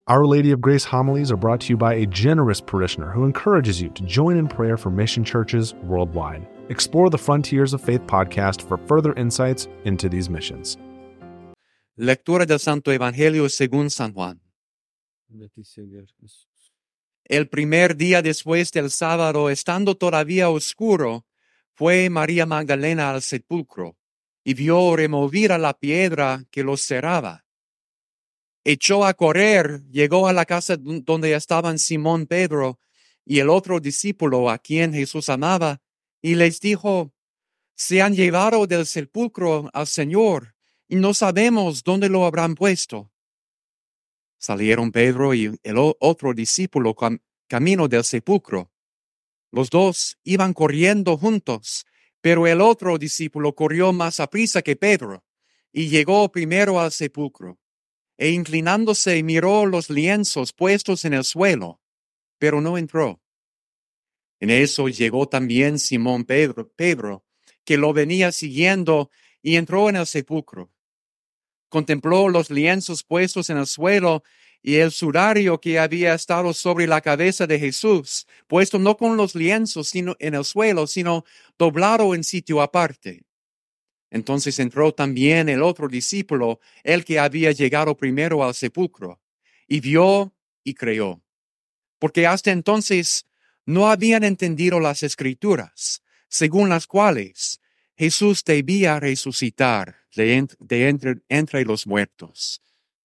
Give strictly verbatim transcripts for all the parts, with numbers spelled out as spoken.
Our Lady of Grace homilies are brought to you by a generous parishioner who encourages you to join in prayer for mission churches worldwide. Explore the Frontiers of Faith podcast for further insights into these missions. Lectura del Santo Evangelio según San Juan. El primer día después del sábado, estando todavía oscuro, fue María Magdalena al sepulcro y vio removida la piedra que lo cerraba. Echó a correr, llegó a la casa donde estaban Simón Pedro y el otro discípulo a quien Jesús amaba, y les dijo: se han llevado del sepulcro al Señor, y no sabemos dónde lo habrán puesto. Salieron Pedro y el otro discípulo cam- camino del sepulcro. Los dos iban corriendo juntos, pero el otro discípulo corrió más aprisa que Pedro, y llegó primero al sepulcro. E inclinándose miró los lienzos puestos en el suelo, pero no entró. En eso llegó también Simón Pedro, Pedro, que lo venía siguiendo, y entró en el sepulcro. Contempló los lienzos puestos en el suelo y el sudario que había estado sobre la cabeza de Jesús, puesto no con los lienzos sino en el suelo, sino doblado en sitio aparte. Entonces entró también el otro discípulo, el que había llegado primero al sepulcro, y vio y creyó, porque hasta entonces no habían entendido las Escrituras, según las cuales Jesús debía resucitar de, ent- de entre, entre los muertos.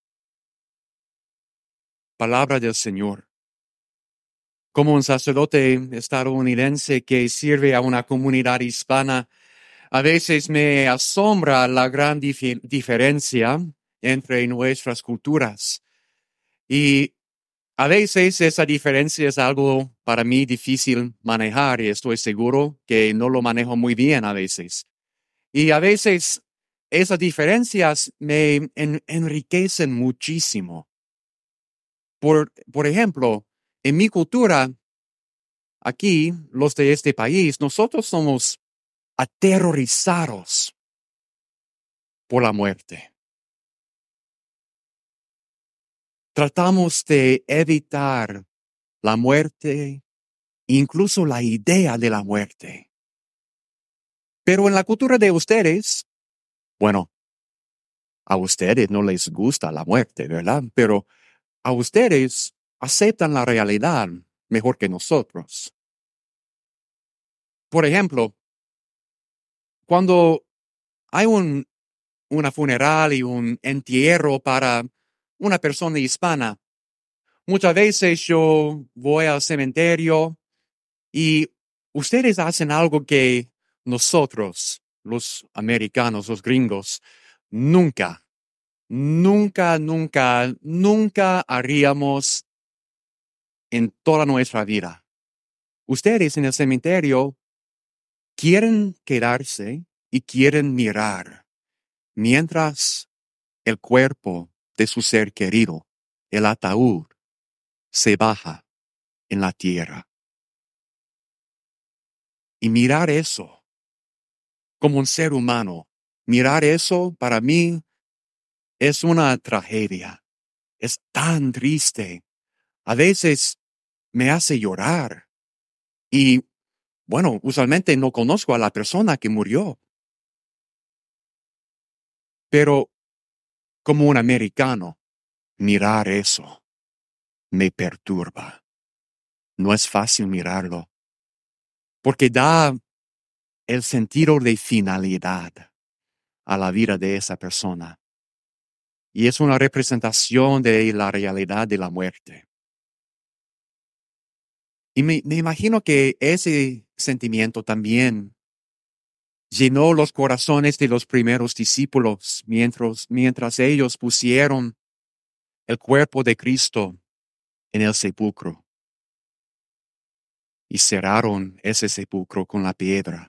Palabra del Señor. Como un sacerdote estadounidense que sirve a una comunidad hispana, a veces me asombra la gran dif- diferencia entre nuestras culturas. Y a veces esa diferencia es algo para mí difícil manejar, y estoy seguro que no lo manejo muy bien a veces. Y a veces esas diferencias me en- enriquecen muchísimo. Por, por ejemplo, en mi cultura, aquí, los de este país, nosotros somos aterrorizados por la muerte. Tratamos de evitar la muerte, incluso la idea de la muerte. Pero en la cultura de ustedes, bueno, a ustedes no les gusta la muerte, ¿verdad? Pero a ustedes aceptan la realidad mejor que nosotros. Por ejemplo, cuando hay un, una funeral y un entierro para una persona hispana, muchas veces yo voy al cementerio y ustedes hacen algo que nosotros, los americanos, los gringos, nunca, nunca, nunca, nunca haríamos en toda nuestra vida. Ustedes en el cementerio quieren quedarse y quieren mirar mientras el cuerpo de su ser querido, el ataúd, se baja en la tierra. Y mirar eso como un ser humano, mirar eso para mí es una tragedia. Es tan triste. A veces me hace llorar. Y, bueno, usualmente no conozco a la persona que murió. Pero, como un americano, mirar eso me perturba. No es fácil mirarlo, porque da el sentido de finalidad a la vida de esa persona. Y es una representación de la realidad de la muerte. Y me, me imagino que ese sentimiento también llenó los corazones de los primeros discípulos mientras, mientras ellos pusieron el cuerpo de Cristo en el sepulcro y cerraron ese sepulcro con la piedra.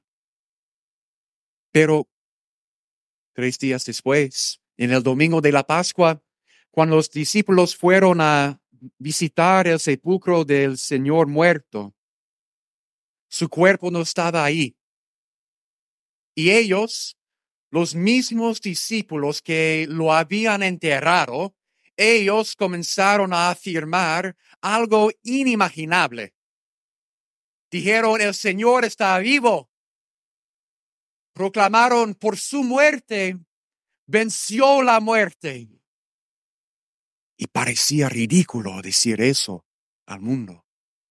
Pero tres días después, en el domingo de la Pascua, cuando los discípulos fueron a visitar el sepulcro del Señor muerto, su cuerpo no estaba ahí. Y ellos, los mismos discípulos que lo habían enterrado, ellos comenzaron a afirmar algo inimaginable. Dijeron, el Señor está vivo. Proclamaron, por su muerte, venció la muerte. Y parecía ridículo decir eso al mundo.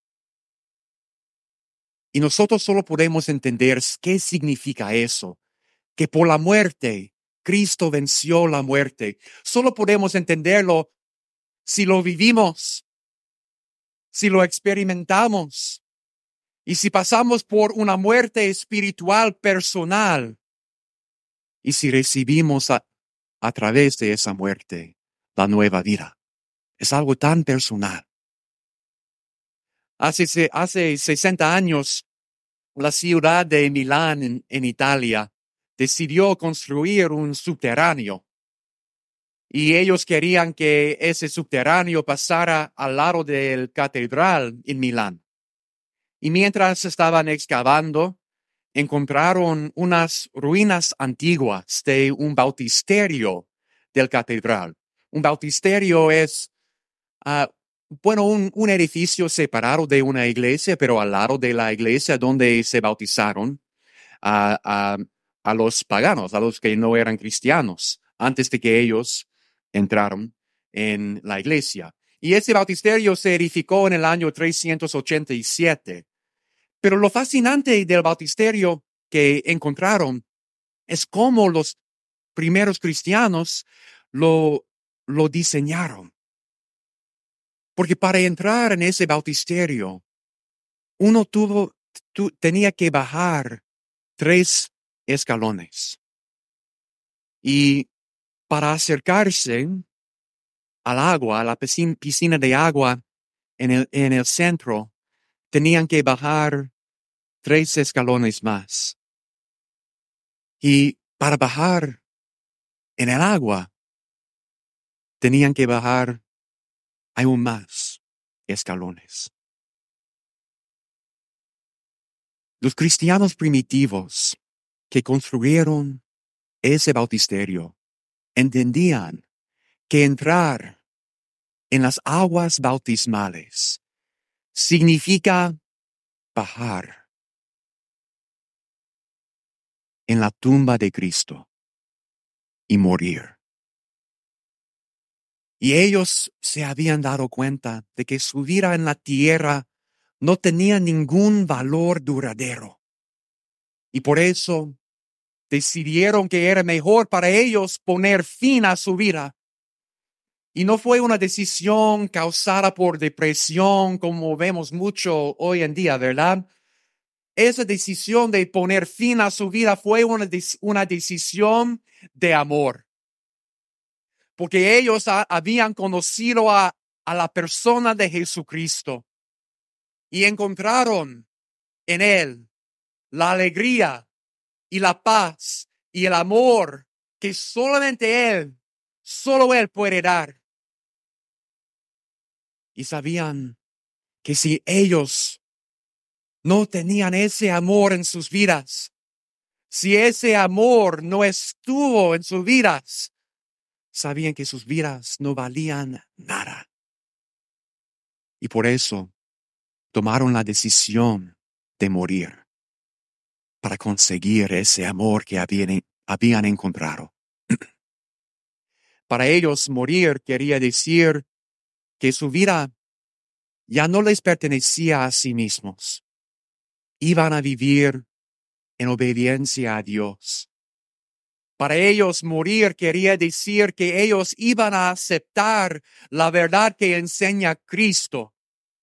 Y nosotros solo podemos entender qué significa eso, que por la muerte, Cristo venció la muerte. Solo podemos entenderlo si lo vivimos, si lo experimentamos y si pasamos por una muerte espiritual personal y si recibimos a, a través de esa muerte la nueva vida. Es algo tan personal. Hace, hace sesenta años, la ciudad de Milán, en, en Italia, decidió construir un subterráneo. Y ellos querían que ese subterráneo pasara al lado del catedral en Milán. Y mientras estaban excavando, encontraron unas ruinas antiguas de un bautisterio del catedral. Un bautisterio es, uh, bueno, un, un edificio separado de una iglesia, pero al lado de la iglesia donde se bautizaron a, a, a los paganos, a los que no eran cristianos, antes de que ellos entraron en la iglesia. Y ese bautisterio se edificó en el año trescientos ochenta y siete. Pero lo fascinante del bautisterio que encontraron es cómo los primeros cristianos lo, lo diseñaron. Porque para entrar en ese bautisterio, uno tuvo, tu, tenía que bajar tres escalones. Y para acercarse al agua, a la piscina, piscina de agua en el, en el centro, tenían que bajar tres escalones más. Y para bajar en el agua, tenían que bajar aún más escalones. Los cristianos primitivos que construyeron ese bautisterio entendían que entrar en las aguas bautismales significa bajar en la tumba de Cristo y morir. Y ellos se habían dado cuenta de que su vida en la tierra no tenía ningún valor duradero. Y por eso decidieron que era mejor para ellos poner fin a su vida. Y no fue una decisión causada por depresión, como vemos mucho hoy en día, ¿verdad? Esa decisión de poner fin a su vida fue una, una decisión de amor. Porque ellos a, habían conocido a, a la persona de Jesucristo y encontraron en Él la alegría y la paz y el amor que solamente Él, solo Él puede dar. Y sabían que si ellos no tenían ese amor en sus vidas, si ese amor no estuvo en sus vidas, sabían que sus vidas no valían nada. Y por eso tomaron la decisión de morir para conseguir ese amor que habían, habían encontrado. Para ellos morir quería decir que su vida ya no les pertenecía a sí mismos. Iban a vivir en obediencia a Dios. Para ellos morir quería decir que ellos iban a aceptar la verdad que enseña Cristo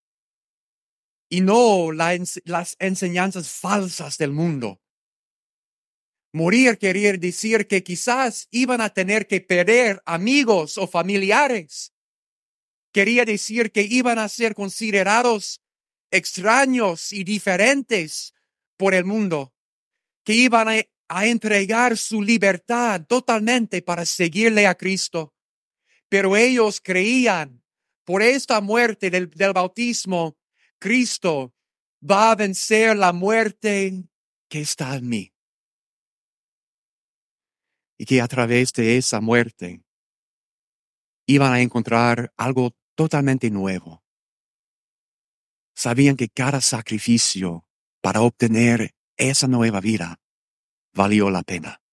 y no la, las enseñanzas falsas del mundo. Morir quería decir que quizás iban a tener que perder amigos o familiares. Quería decir que iban a ser considerados extraños y diferentes por el mundo, que iban a, a entregar su libertad totalmente para seguirle a Cristo. Pero ellos creían, por esta muerte del, del bautismo, Cristo va a vencer la muerte que está en mí. Y que a través de esa muerte iban a encontrar algo totalmente nuevo. Sabían que cada sacrificio para obtener esa nueva vida valió la pena.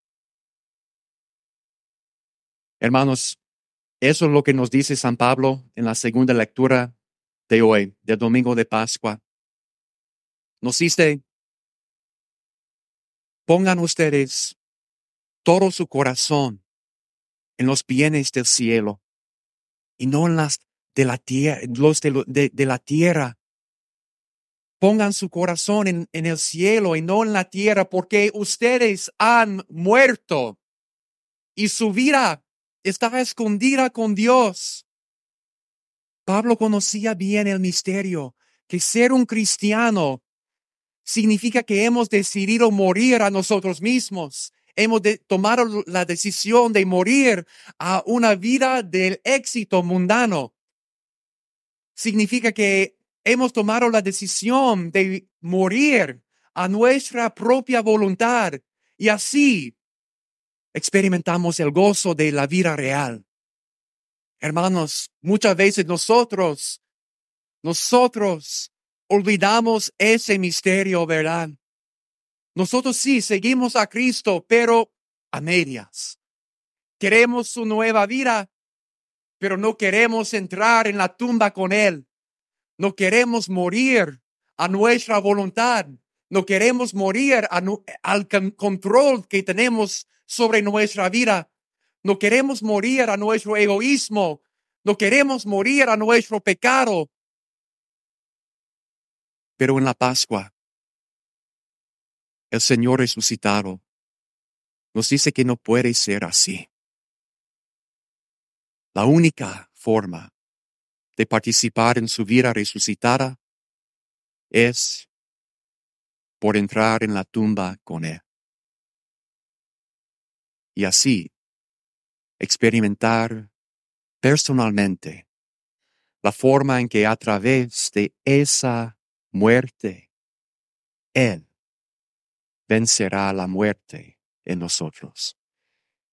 Hermanos, eso es lo que nos dice San Pablo en la segunda lectura de hoy, del domingo de Pascua. Nos dice, pongan ustedes todo su corazón en los bienes del cielo y no en las de la tierra, los de, de, de la tierra. Pongan su corazón en, en el cielo y no en la tierra, porque ustedes han muerto y su vida está escondida con Dios. Pablo conocía bien el misterio, que ser un cristiano significa que hemos decidido morir a nosotros mismos. Hemos de, tomado la decisión de morir a una vida del éxito mundano. Significa que hemos tomado la decisión de morir a nuestra propia voluntad y así experimentamos el gozo de la vida real. Hermanos, muchas veces nosotros, nosotros olvidamos ese misterio, ¿verdad? Nosotros sí seguimos a Cristo, pero a medias. Queremos su nueva vida, pero no queremos entrar en la tumba con Él. No queremos morir a nuestra voluntad. No queremos morir a, al control que tenemos sobre nuestra vida. No queremos morir a nuestro egoísmo. No queremos morir a nuestro pecado. Pero en la Pascua, el Señor resucitado nos dice que no puede ser así. La única forma de participar en su vida resucitada es por entrar en la tumba con Él. Y así experimentar personalmente la forma en que a través de esa muerte, Él vencerá la muerte en nosotros.